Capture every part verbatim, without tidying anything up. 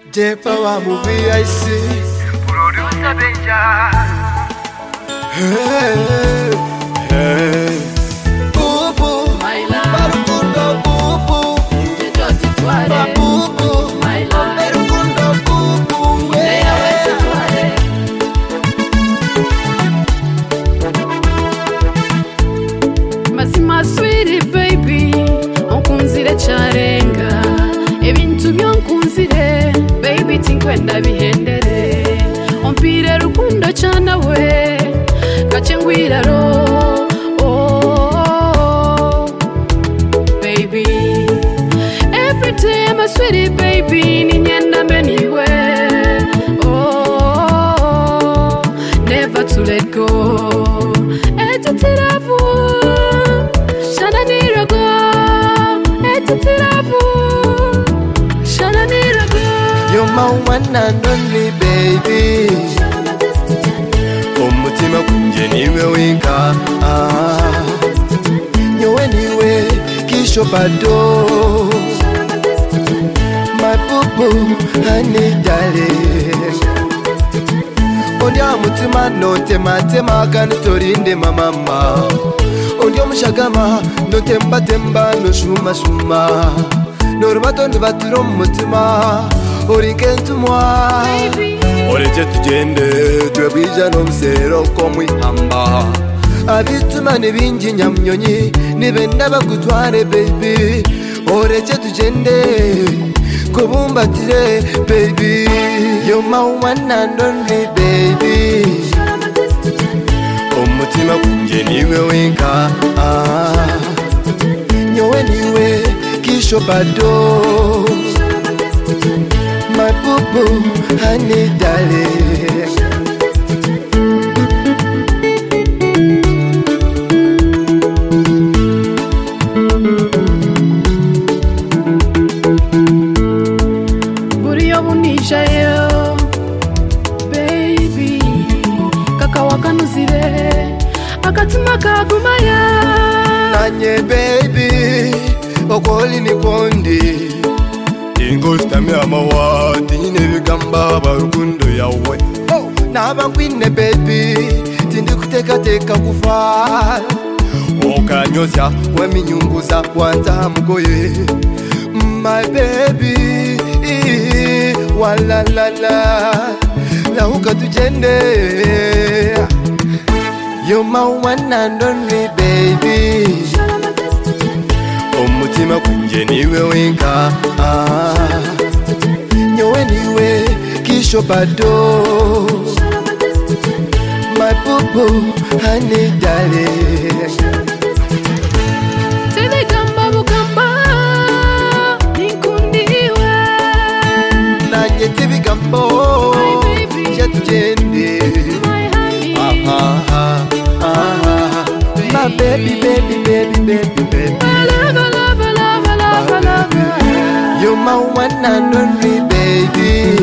Jepa wa movie I see Producer Benja. Hey, hey. Boo boo, My love. Barukundo boo boo, Just tware. boo boo, My love. Barukundo boo boo. They are wet tware. Mazima sweetie baby, onkunzire charenga. Ebintu byonkunzire, baby tinkwenda bihendere. Ompire rukundo chana we, kachengwira ro. Oh, baby. Every time I sweetie baby, ninyenda meniwe. Oh, never to let go. Etutiravu, shana nirago. Etutiravu, shana nirago. You're my one and only baby. Umutima kunje niwe wika. Ah, nyowe niwe kisho bado. My boo boo, honey darling. Ondia mutima no tema tema kanu torinde mama. Ondia mushagama no temba temba no shuma shuma. No rubato ndubaturo mutima. Orikentu mwa. Oreje tugende twebwija no msero komwi hamba. Abituma nibinji nyamnyonyi nibenda bagutware baby. Oreje tugende kubumbatire baby. You're my one and only baby. Umutima kunje niwe wika. Ah, nyowe niwe kisho bado. My boo boo, honey darling. Buriyo bunishayo, baby. Kaka wakanuzire, akatima kagumaya. Nanye baby, okoli ni kondi. Ingo stami amawati nyine bigamba barukundo yawe. Oh, naba kwine baby, tindi kuteka teka kufa. Okanyosya weminyunguza kwanza mugoye. My baby, wala la la, la huka tujende. You're my one and only baby. Umutima kunje niwe wika. Ah, nyowe niwe kisho bado. My boo boo, honey darling. Tele gamba bugamba, ninkundiwe. Nanye tibigambo, My baby. jatujende. My honey. Ah ah ah ah. My baby, baby, baby, baby, baby. I love, I love, I love, I love, I love her. You're my one and only baby.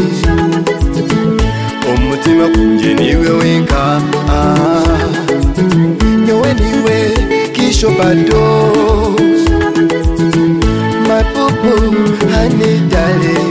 Umutima kunje niwe wika. Ah, nyowe niwe kisho bado. My boo boo, honey darling.